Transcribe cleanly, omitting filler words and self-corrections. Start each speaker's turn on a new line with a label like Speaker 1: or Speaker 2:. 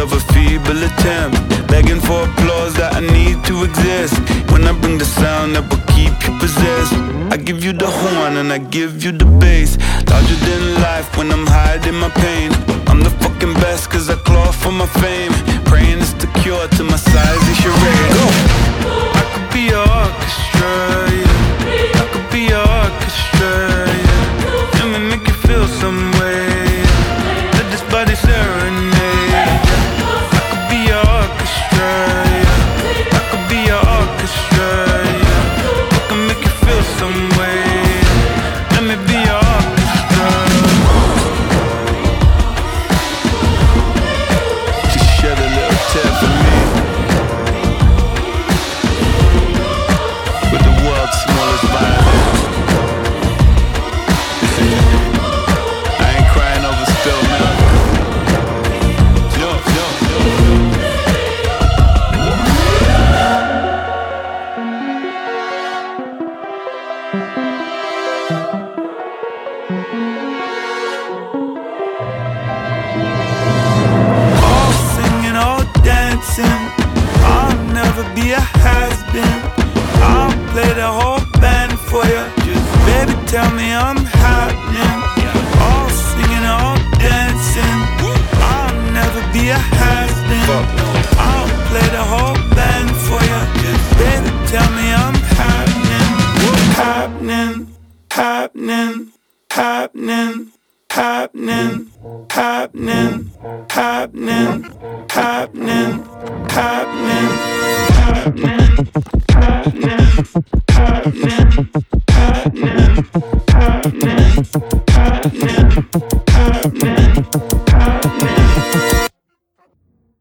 Speaker 1: of a feeble attempt, begging for applause that I need to exist. When I bring the sound that will keep you possessed, I give you the horn and I give you the bass. Larger than life when I'm hiding my pain. I'm the fucking best cause I claw for my fame. Praying it's the cure to my size and charade. Go! I could be your orchestra, yeah. I could be your orchestra, yeah. Let me make you feel some way. Let this body serenade. I could be your orchestra, yeah. I could be your orchestra, yeah. I can make you feel some way. Let me be your orchestra. Just shed a little tear for me. With the world's smallest violin. I ain't crying over spilled milk. Yo, yo, yo, yo. All singing, all dancing. I'll never be a has-been. I'll play the whole band for you. Just baby, tell me I'm happening. All singing, all dancing. I'll never be a has-been. I'll play the whole band for you. Just baby, tell me I'm happening. Happening, happening, happening, happening, happening, happening, happening, happening, happening, happening, happening.